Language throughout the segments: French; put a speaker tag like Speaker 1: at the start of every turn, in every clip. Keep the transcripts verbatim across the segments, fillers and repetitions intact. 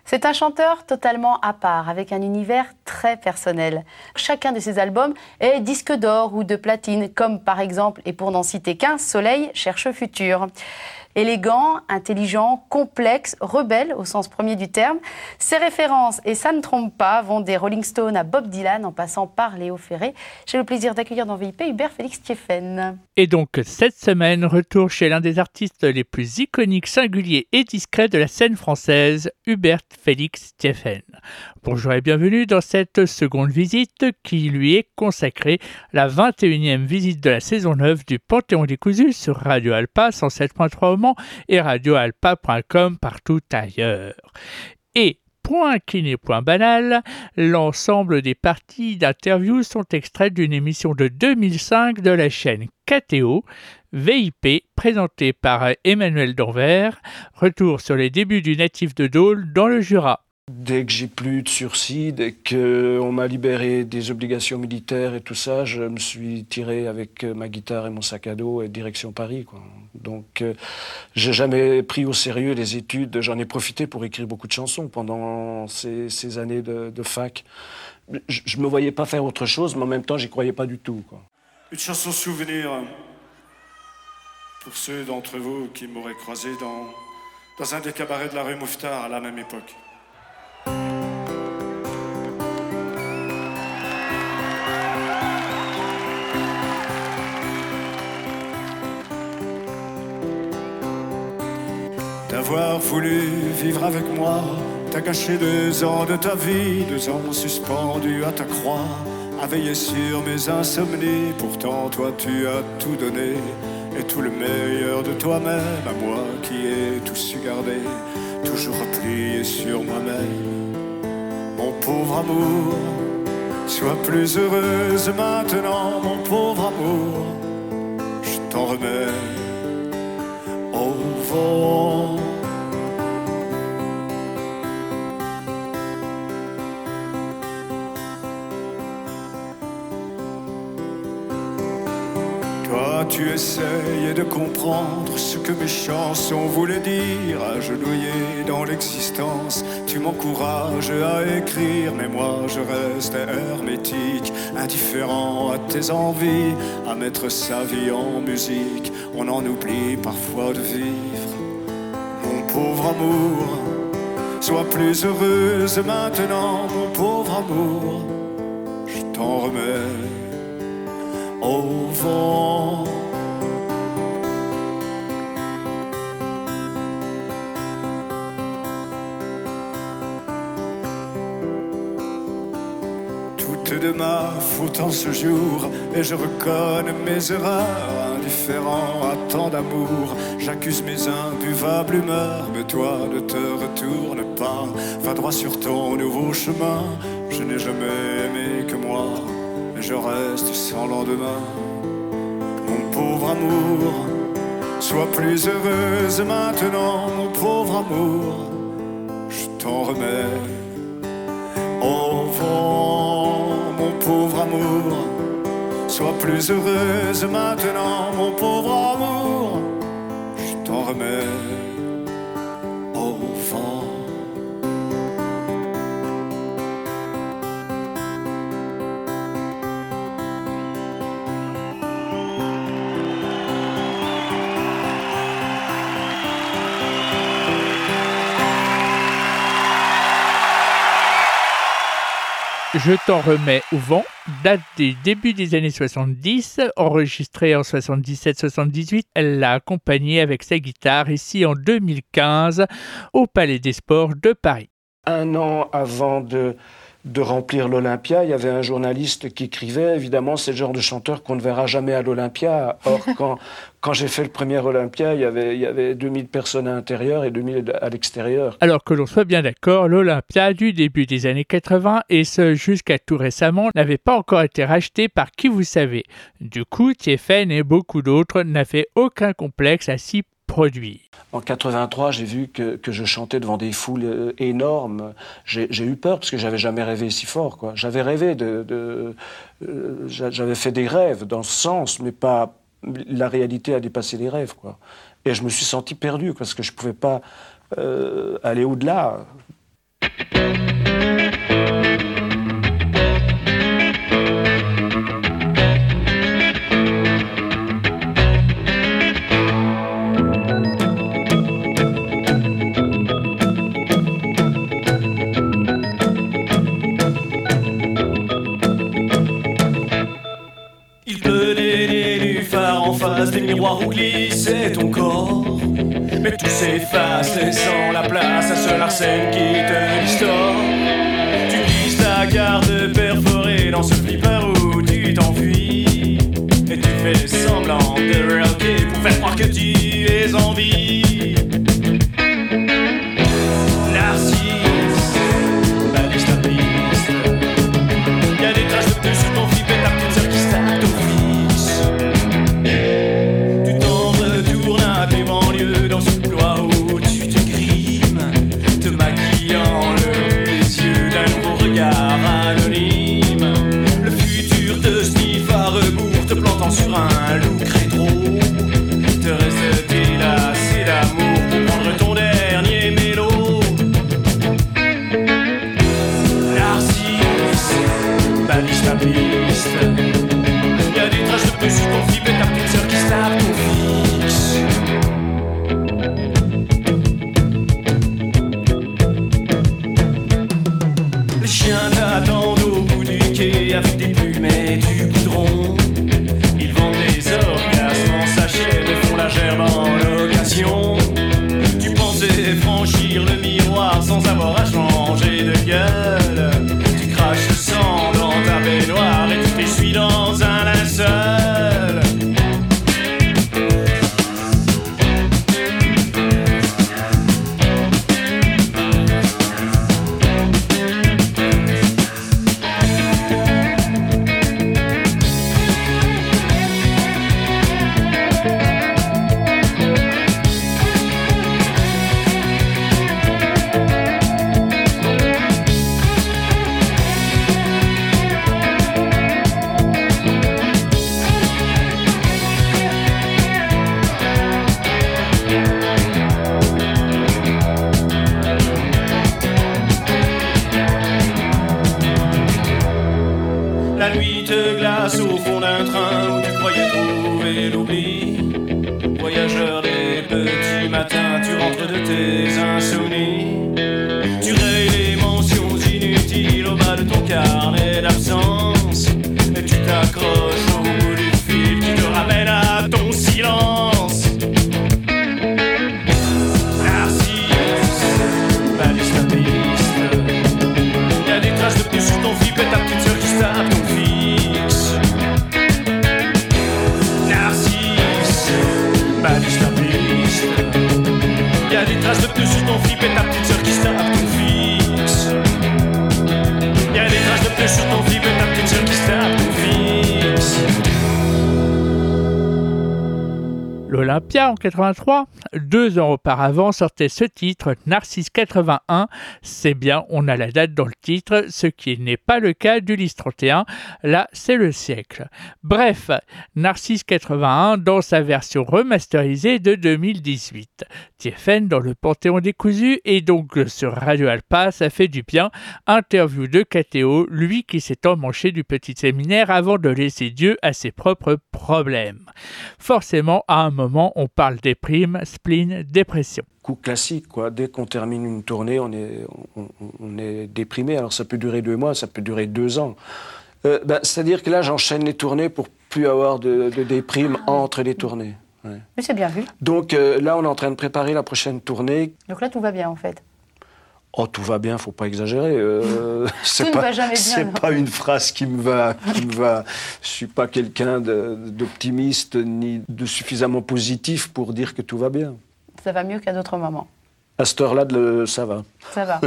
Speaker 1: C'est un chanteur totalement à part, avec un univers très personnel. Chacun de ses albums est disque d'or ou de platine, comme par exemple, et pour n'en citer qu'un, Soleil cherche futur. Élégant, intelligent, complexe, rebelle au sens premier du terme. Ses références, et ça ne trompe pas, vont des Rolling Stones à Bob Dylan en passant par Léo Ferré. J'ai le plaisir d'accueillir dans V I P Hubert Félix Thiéfaine.
Speaker 2: Et donc cette semaine, retour chez l'un des artistes les plus iconiques, singuliers et discrets de la scène française, Hubert Félix Thiéfaine. Bonjour et bienvenue dans cette seconde visite qui lui est consacrée, la vingt et unième visite de la saison neuf du Panthéon décousu sur Radio Alpa cent sept point trois au Mans et radio alpa point com partout ailleurs. Et point qui n'est point banal, l'ensemble des parties d'interviews sont extraites d'une émission de deux mille cinq de la chaîne K T O, V I P, présentée par Emmanuel Danvers. Retour sur les débuts du natif de Dole dans le Jura.
Speaker 3: Dès que j'ai plus de sursis, dès qu'on m'a libéré des obligations militaires et tout ça, je me suis tiré avec ma guitare et mon sac à dos et direction Paris, quoi. Donc, euh, j'ai jamais pris au sérieux les études. J'en ai profité pour écrire beaucoup de chansons pendant ces, ces années de, de fac. Je, je me voyais pas faire autre chose, mais en même temps, j'y croyais pas du tout, quoi.
Speaker 4: Une chanson souvenir pour ceux d'entre vous qui m'auraient croisé dans, dans un des cabarets de la rue Mouffetard à la même époque. D'avoir voulu vivre avec moi, t'as gâché deux ans de ta vie, deux ans suspendus à ta croix, à veiller sur mes insomnies. Pourtant toi tu as tout donné, et tout le meilleur de toi-même, à moi qui ai tout su garder, toujours replié sur moi-même. Mon pauvre amour, sois plus heureuse maintenant, mon pauvre amour, je t'en remets au vent. Toi, tu essayes de comprendre ce que mes chansons voulaient dire. Agenouillé dans l'existence, tu m'encourages à écrire. Mais moi, je reste hermétique, indifférent à tes envies, à mettre sa vie en musique. On en oublie parfois de vivre. Mon pauvre amour, sois plus heureuse maintenant, mon pauvre amour, je t'en remets au vent. Tout est de ma faute en ce jour, et je reconnais mes erreurs. Indifférent à tant d'amour, j'accuse mes imbuvables humeurs. Mais toi ne te retourne pas, va droit sur ton nouveau chemin. Je n'ai jamais aimé que moi, je reste sans lendemain. Mon pauvre amour, sois plus heureuse maintenant, mon pauvre amour, je t'en remets au vent. Mon pauvre amour, sois plus heureuse maintenant, mon pauvre amour, je t'en remets au vent.
Speaker 2: Je t'en remets au vent, date des débuts des années soixante-dix, enregistrée en soixante-dix-sept soixante-dix-huit. Elle l'a accompagnée avec sa guitare ici en deux mille quinze au Palais des Sports de Paris.
Speaker 3: Un an avant de, de remplir l'Olympia, il y avait un journaliste qui écrivait, évidemment, c'est le genre de chanteur qu'on ne verra jamais à l'Olympia. Or, quand, quand j'ai fait le premier Olympia, il y avait, il y avait deux mille personnes à l'intérieur et deux mille à l'extérieur.
Speaker 2: Alors que l'on soit bien d'accord, l'Olympia du début des années quatre-vingts, et ce jusqu'à tout récemment, n'avait pas encore été racheté par qui vous savez. Du coup, Thiéfaine et beaucoup d'autres n'avaient aucun complexe à s'y produire.
Speaker 3: En quatre-vingt-trois, j'ai vu que, que je chantais devant des foules euh, énormes. J'ai, j'ai eu peur parce que j'avais jamais rêvé si fort, quoi. J'avais rêvé de... de euh, j'avais fait des rêves dans ce sens, mais pas... La réalité a dépassé les rêves, quoi. Et je me suis senti perdu parce que je pouvais pas euh, aller au-delà.
Speaker 4: miroir où glissait ton corps. Mais tout s'efface, laissant la place à ce Larsen qui te distord. Tu glisses ta garde perforée dans ce flipper où tu t'enfuis. Et tu fais semblant de rocker pour faire croire que tu es en vie. Narcisse, balise ta piste. Y'a des traces de pneus sur ton flip et ta petite sœur qui se tape ton fils. Tu t'en retournes à tes banlieues dans ce couloir où tu te grimes, te maquillant le les yeux d'un nouveau regard anonyme. Le futur te sniffe à rebours, te plantant sur un look rétro. Te reste-t-il assez d'amour pour prendre ton dernier mélo? Narcisse, balise ta piste. Y'a des traces de pneus sur ton flip et ta petite sœur qui se tape ton fixe. Les chiens t'attendent au bout du quai avec des plumes et du goudron. Ils vendent des orgasmes en sachet et font la gerbe en location. Tu pensais franchir le miroir sans avoir à changer de gueule. Tu craches le sang dans ta baignoire et tu t'essuies dans un linceul. La nuit te glace au fond d'un train où tu croyais trouver l'oubli. Voyageur des petits matins, tu rentres de tes insomnies. Tu rayes les mentions inutiles au bas de ton carnet d'absence. Et tu t'accroches au bout du fil qui te ramène à ton silence. Narcisse, balise ta piste. Y'a des traces de pneus sur ton flip et ta petite sœur qui se tape ton fixe. Narcisse, balise ta piste. Y'a des traces de pneus sur ton flip et ta petite sœur qui se tape ton fixe. Y'a des traces de pneus sur ton flip et ta petite sœur qui se tape ton fixe.
Speaker 2: L'Olympia en quatre-vingt-trois, deux ans auparavant sortait ce titre, Narcisse quatre-vingt-un. C'est bien, on a la date dans le titre, ce qui n'est pas le cas d'Ulysse trente et un. Là, c'est le siècle. Bref, Narcisse quatre-vingt-un dans sa version remasterisée de deux mille dix-huit. T F N dans le Panthéon décousu et donc sur Radio Alpa, ça fait du bien. Interview de K T O, lui qui s'est emmanché du petit séminaire avant de laisser Dieu à ses propres problèmes. Forcément, à un moment, on parle déprime, spleen, dépression.
Speaker 3: Coup classique, quoi. Dès qu'on termine une tournée, on est, on, on est déprimé. Alors ça peut durer deux mois, ça peut durer deux ans. Euh, ben, c'est-à-dire que là, j'enchaîne les tournées pour plus avoir de, de déprime entre les tournées. Ouais.
Speaker 1: Mais c'est bien vu.
Speaker 3: Donc euh, là, on est en train de préparer la prochaine tournée.
Speaker 1: Donc là, tout va bien en fait.
Speaker 3: Oh, tout va bien, faut pas exagérer. Euh, c'est
Speaker 1: tout
Speaker 3: pas,
Speaker 1: ne va jamais bien.
Speaker 3: C'est
Speaker 1: non.
Speaker 3: pas une phrase qui me va, qui me va. Je suis pas quelqu'un de, d'optimiste ni de suffisamment positif pour dire que tout va bien.
Speaker 1: Ça va mieux qu'à d'autres moments.
Speaker 3: À cette heure-là, de, ça va.
Speaker 1: Ça va.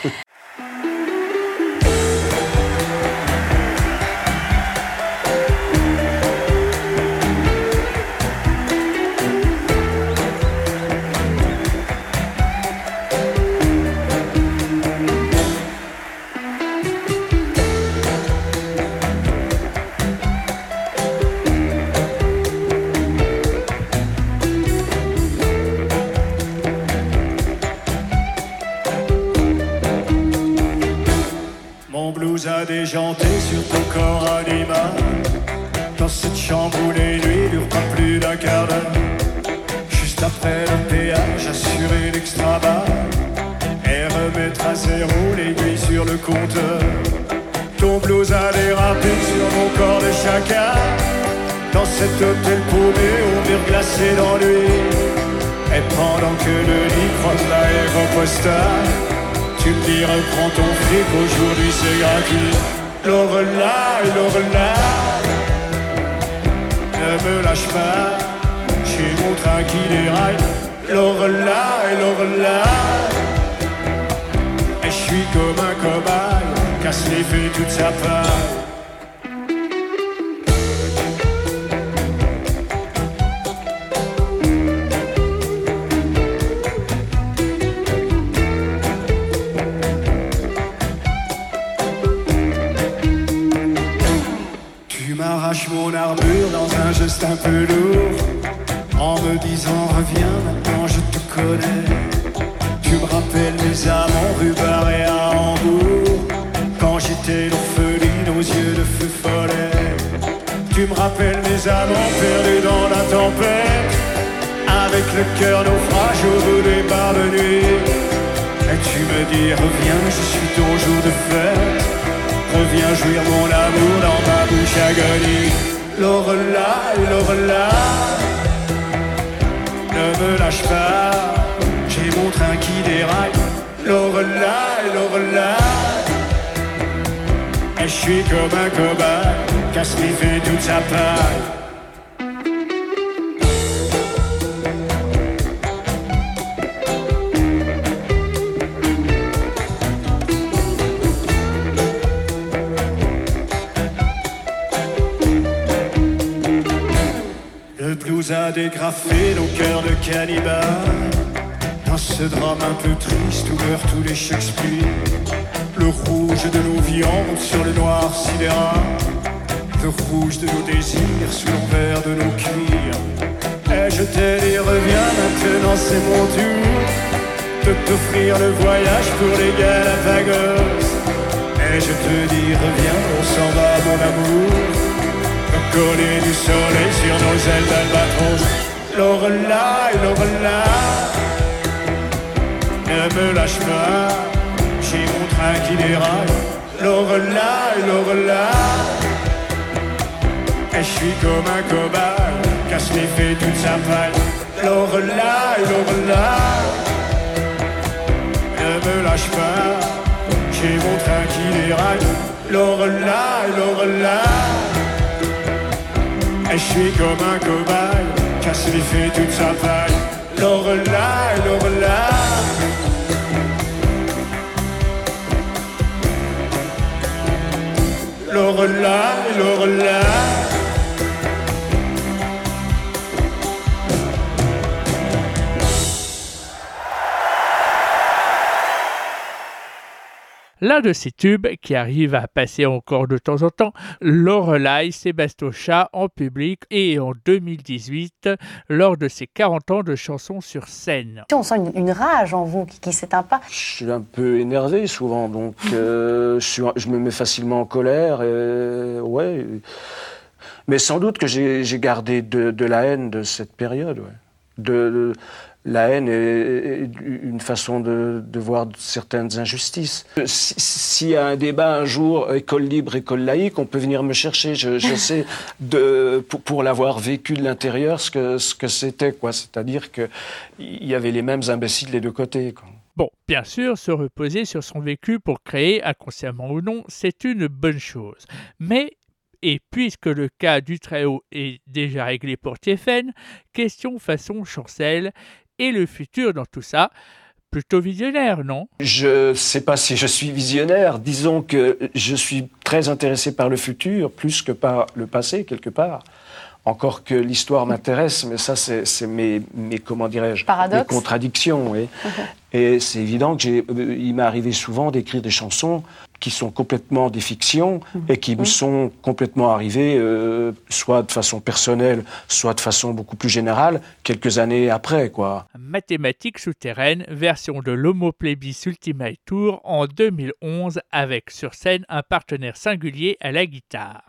Speaker 4: A déjanté sur ton corps animal. Dans cette chambre où les nuits durent pas plus d'un quart d'heure. Juste après le péage, assurer l'extra-balle et remettre à zéro les nuits sur le compteur. Ton blues a dérapé sur mon corps de chacal. dans cet hôtel paumé au mur glacé d'ennui. Et pendant que le lit croise l'aéropostale, tu me dis reprends ton fric, aujourd'hui c'est gratuit. Lorelai, Lorelai, ne me lâche pas, j'ai mon train qui déraille. Lorelai, Lorelai, et je suis comme un cobaye, casse les fait toute sa paille. Mon armure dans un geste un peu lourd, en me disant reviens maintenant je te connais. Tu me rappelles mes amants rue Barré à Hambourg, quand j'étais l'orpheline aux yeux de feu follet. Tu me rappelles mes amants perdus dans la tempête, avec le cœur naufrage au bout des barres de nuit. Et tu me dis reviens, je suis ton jour de fête, reviens jouir mon amour dans ma bouche agonie. Lorelai, Lorelai, ne me lâche pas, j'ai mon train qui déraille. Lorelai, Lorelai, et je suis comme un cobaye, casse les fait toute sa paille. A dégrafé nos cœurs de cannibales, dans ce drame un peu triste où meurent tous les Shakespeare. Le rouge de nos viandes sur le noir sidéral, le rouge de nos désirs sous l'envers de nos cuirs. Et je t'ai dit reviens maintenant c'est mon tour de t'offrir le voyage pour les Galapagos. Et je te dis reviens, on s'en va mon amour, coller du soleil sur nos ailes d'albatros. Lorelai, Lorelai, ne me lâche pas, j'ai mon train qui déraille. Lorelai, Lorelai, et je suis comme un cobaye, casse les fait toute sa paille. Lorelai, Lorelai, ne me lâche pas, j'ai mon train qui déraille. Lorelai, Lorelai, et je suis comme un cobaye, casse les fait toute sa paille. Lorelai, Lorelai, Lorelai, Lorelai.
Speaker 2: L'un de ces tubes qui arrive à passer encore de temps en temps, Lorelai Sébastocha en public et en deux mille dix-huit lors de ses quarante ans de chansons sur scène.
Speaker 1: On sent une, une rage en vous qui ne s'éteint pas.
Speaker 3: Je suis un peu énervé souvent, donc euh, je, suis, je me mets facilement en colère. Et, ouais. Mais sans doute que j'ai, j'ai gardé de, de la haine de cette période. Ouais. De, de, la haine est une façon de, de voir certaines injustices. S'il y a un débat un jour, école libre, école laïque, on peut venir me chercher. Je, je sais, de, pour, pour l'avoir vécu de l'intérieur, ce que, ce que c'était, quoi. C'est-à-dire qu'il y avait les mêmes imbéciles des deux côtés, quoi.
Speaker 2: Bon, bien sûr, se reposer sur son vécu pour créer, inconsciemment ou non, c'est une bonne chose. Mais et puisque le cas du Très-Haut est déjà réglé pour Tiefen, question façon Chancel et le futur dans tout ça, plutôt visionnaire, non?
Speaker 3: Je ne sais pas si je suis visionnaire. Disons que je suis très intéressé par le futur, plus que par le passé, quelque part. Encore que l'histoire m'intéresse, mais ça, c'est, c'est mes, mes, comment dirais-je,
Speaker 1: Paradoxe.
Speaker 3: mes contradictions. Oui. Okay. Et c'est évident que j'ai, euh, il m'est arrivé souvent d'écrire des chansons qui sont complètement des fictions mmh. et qui mmh. me sont complètement arrivées, euh, soit de façon personnelle, soit de façon beaucoup plus générale, quelques années après, quoi.
Speaker 2: Mathématiques souterraines, version de l'Homo Plebis Ultimate Tour en deux mille onze, avec sur scène un partenaire singulier à la guitare.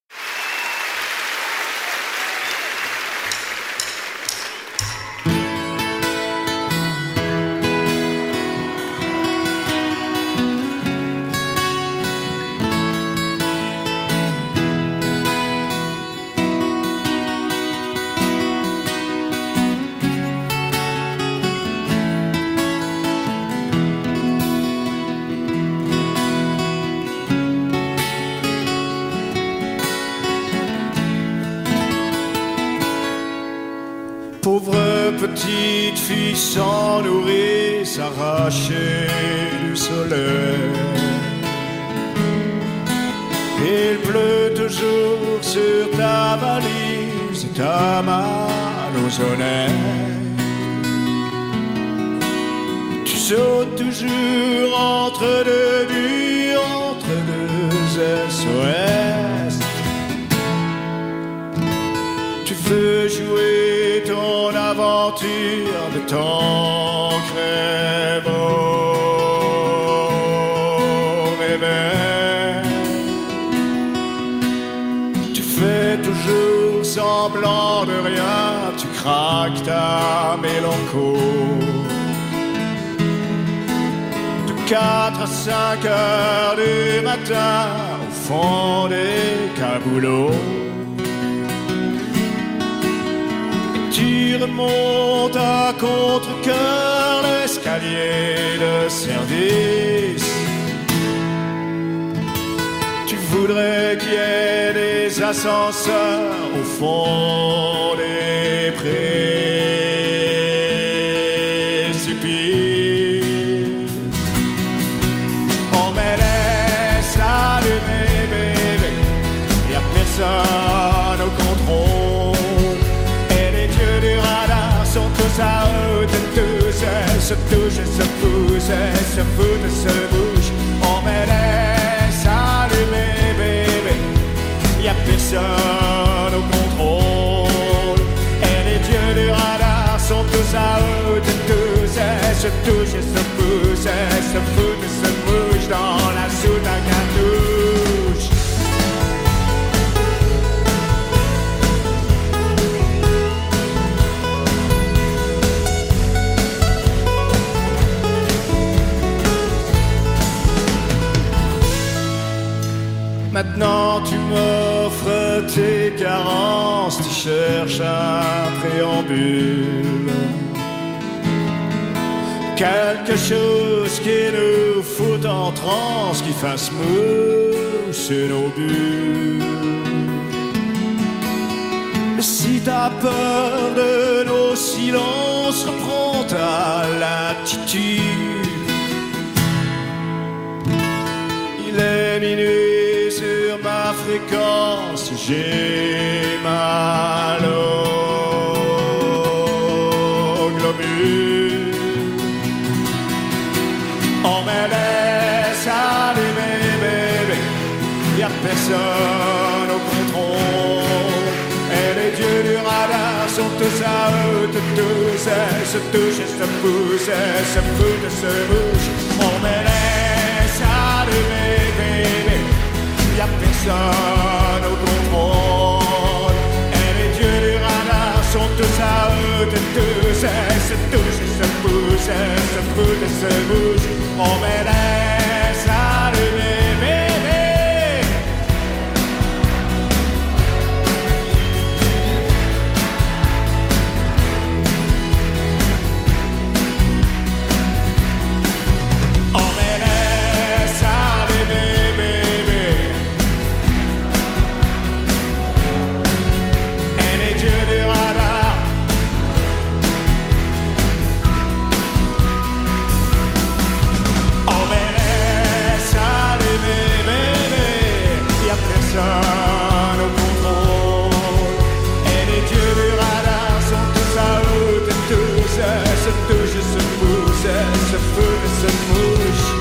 Speaker 4: fils sans nourrice arraché du soleil. Il pleut toujours sur ta valise et ta main aux oreilles. Tu sautes toujours entre deux buts, entre deux S O S. Tu veux jouer ton aventure de ton crève au réveil. Tu fais toujours semblant de rien, tu craques ta mélancolie. De quatre à cinq heures du matin, au fond des caboulots, tu remontes à contre-cœur l'escalier de service. Tu voudrais qu'il y ait des ascenseurs au fond des précipices. On me laisse allumer, bébé, y'a personne au contrôle. Sont tous à eux de tous, se touchent, se poussent, se foutent, se bougent. On me laisse allumer, bébé, y'a personne au contrôle. Et les dieux du radar sont tous à eux de tous, se touchent, se poussent, se foutent, se bougent dans la soute à cartouche. Maintenant tu m'offres tes carences, tu cherches un préambule, quelque chose qui nous fout en transe, qui fasse mousse nos bulles. Si t'as peur de nos silences, reprends ta latitude. Il est minuit sur ma fréquence, j'ai mal au globule. On me laisse allumer, bébé, y'a personne au contrôle. Et les dieux du radar sont tous à eux de tous, se touchent, se poussent, se foutent, se bougent. On me laisse allumer, bébé, y'a personne au contrôle. Et les dieux du radar sont tous à eux de tous, se touchent, se poussent, se foutent, se bougent. On me laisse allumer, bébé. On me laisse allumer, bébé. Et les dieux du radar on me laisse allumer, bébé. Y'a personne au contrôle. Et les dieux du radar sont tous à eux de tous, se touchent, se poussent, se foutent, se mouchent.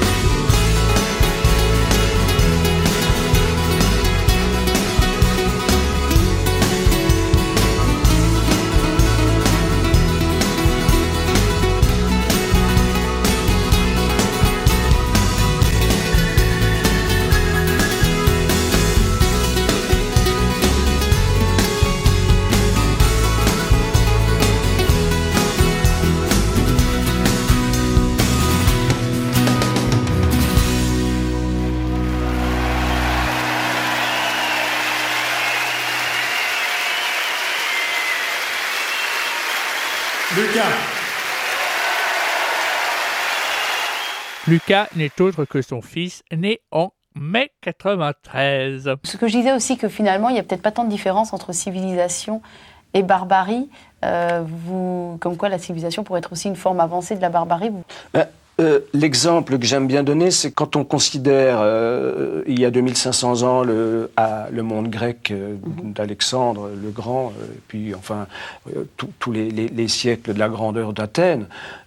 Speaker 4: Lucas.
Speaker 2: Lucas n'est autre que son fils, né en mai quatre-vingt-treize.
Speaker 1: Ce que je disais aussi, que finalement, il n'y a peut-être pas tant de différence entre civilisation et barbarie, euh, vous, comme quoi la civilisation pourrait être aussi une forme avancée de la barbarie. Vous...
Speaker 3: Ben, euh, l'exemple que j'aime bien donner, c'est quand on considère, euh, il y a deux mille cinq cents ans, le, à, le monde grec euh, mm-hmm. d'Alexandre le Grand, euh, puis enfin, euh, tous les, les, les siècles de la grandeur d'Athènes,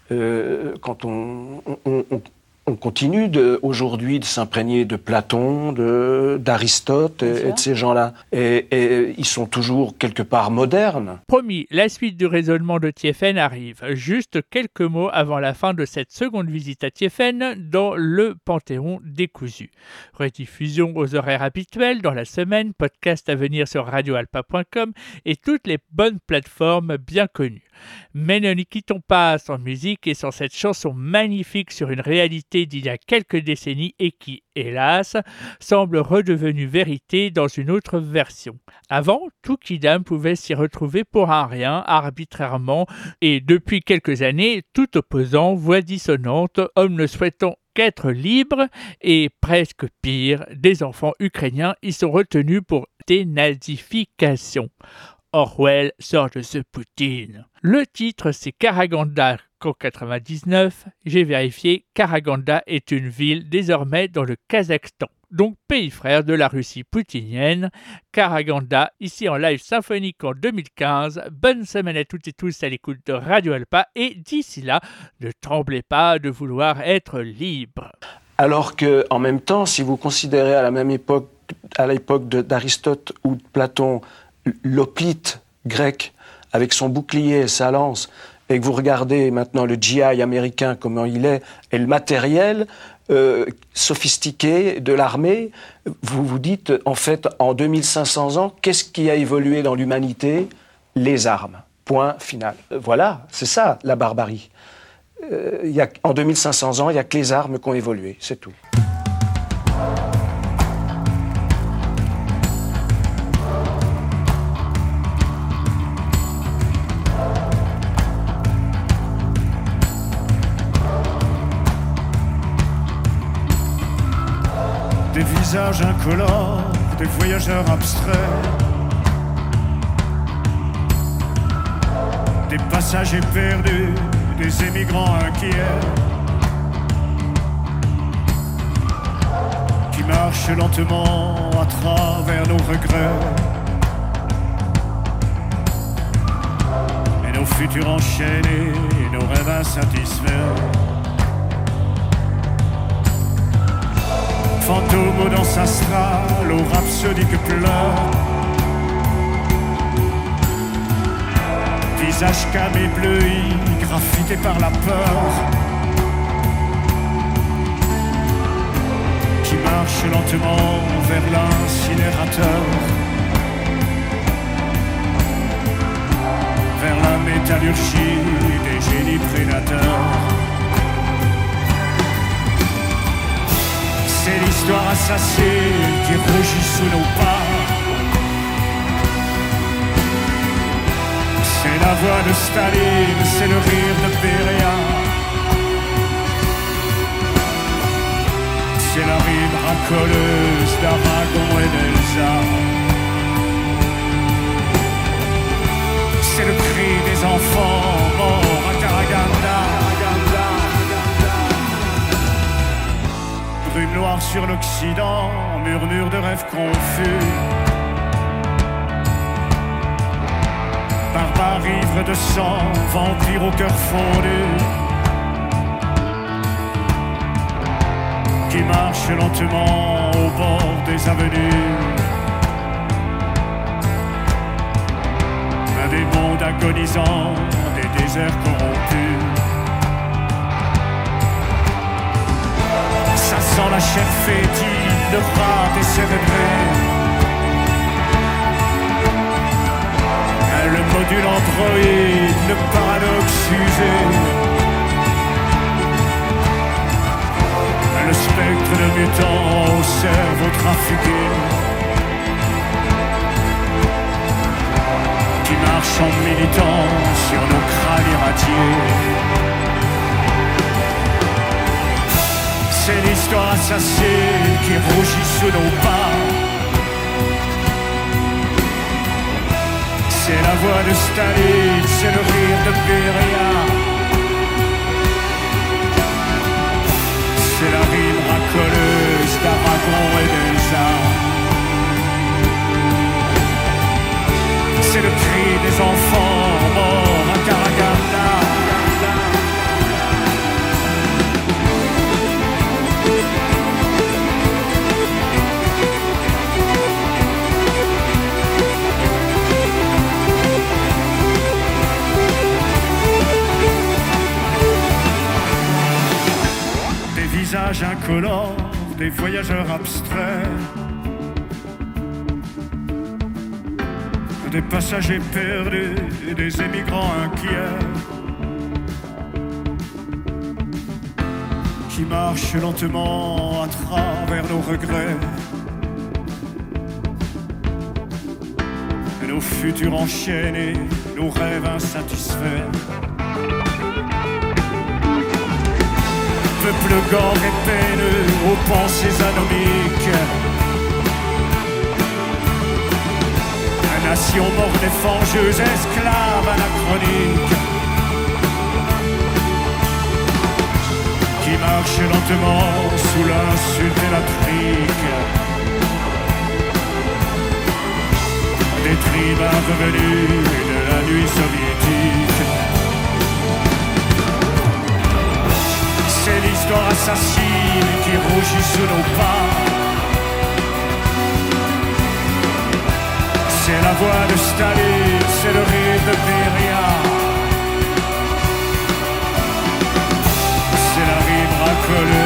Speaker 3: euh, quand on, on, on On continue de, aujourd'hui de s'imprégner de Platon, de, d'Aristote et, et de ces gens-là. Et, et ils sont toujours quelque part modernes.
Speaker 2: Promis, la suite du raisonnement de Thiéphène arrive. Juste quelques mots avant la fin de cette seconde visite à Thiéphène dans le Panthéon décousu. Rediffusion aux horaires habituels dans la semaine, podcast à venir sur radio alpa point com et toutes les bonnes plateformes bien connues. Mais ne nous quittons pas sans musique et sans cette chanson magnifique sur une réalité d'il y a quelques décennies et qui, hélas, semble redevenue vérité dans une autre version. Avant, tout Kidam pouvait s'y retrouver pour un rien, arbitrairement, et depuis quelques années, tout opposant, voix dissonante, homme ne souhaitant qu'être libre, et presque pire, des enfants ukrainiens y sont retenus pour dénazification. Orwell sort de ce Poutine. Le titre, c'est Karaganda qu'en quatre-vingt-dix-neuf. J'ai vérifié, Karaganda est une ville désormais dans le Kazakhstan, donc pays frère de la Russie poutinienne. Karaganda, ici en live symphonique en deux mille quinze. Bonne semaine à toutes et tous à l'écoute de Radio Alpa et d'ici là, ne tremblez pas de vouloir être libre.
Speaker 3: Alors que, en même temps, si vous considérez à la même époque, à l'époque de, d'Aristote ou de Platon, l'hoplite grec avec son bouclier et sa lance, et que vous regardez maintenant le G I américain, comment il est, et le matériel euh, sophistiqué de l'armée, vous vous dites, en fait, en deux mille cinq cents ans, qu'est-ce qui a évolué dans l'humanité ? Les armes. Point final. Voilà, c'est ça, la barbarie. Euh, y a, en deux mille cinq cents ans, il n'y a que les armes qui ont évolué, c'est tout.
Speaker 4: Des visages incolores, des voyageurs abstraits, des passagers perdus, des émigrants inquiets, qui marchent lentement à travers nos regrets, et nos futurs enchaînés, et nos rêves insatisfaits. Fantôme aux danses astrales, aux rhapsodiques pleurs, visage calme et bleui, graffité par la peur, qui marche lentement vers l'incinérateur, vers la métallurgie des génies prédateurs. C'est l'histoire assassine qui rougit sous nos pas. C'est la voix de Staline, c'est le rire de Beria. C'est la rime racoleuse d'Aragon et d'Elsa. C'est le cri des enfants morts à Karaganda. Brume noire sur l'Occident, murmure de rêves confus. Barbare ivre de sang, vampire au cœur fondu, qui marche lentement au bord des avenues. Un des mondes agonisants, des déserts corrompus. Ça sent la chair fétide, le rat décérébré. Le module androïde, le paradoxe usé. Le spectre de mutants au cerveau trafiqué, qui marche en militant sur nos crânes irradiés. C'est l'histoire assassine qui rougit sous nos pas. C'est la voix de Staline, c'est le rire de Beria. C'est la rime racoleuse d'Aragon et d'Elsa. C'est le cri des enfants morts à Karaganda. Des visages incolores, des voyageurs abstraits, des passagers perdus, des émigrants inquiets qui marchent lentement à travers nos regrets et nos futurs enchaînés, nos rêves insatisfaits. Peuple gore et peineux aux pensées anomiques, nation morte et fangeuse, esclave anachronique, qui marche lentement sous l'insulte et la trique des tribuns revenus de la nuit soviétique. C'est l'histoire assassine qui rougit sous nos pas. C'est la voix de Staline, c'est le rire de Beria. C'est la rime racoleuse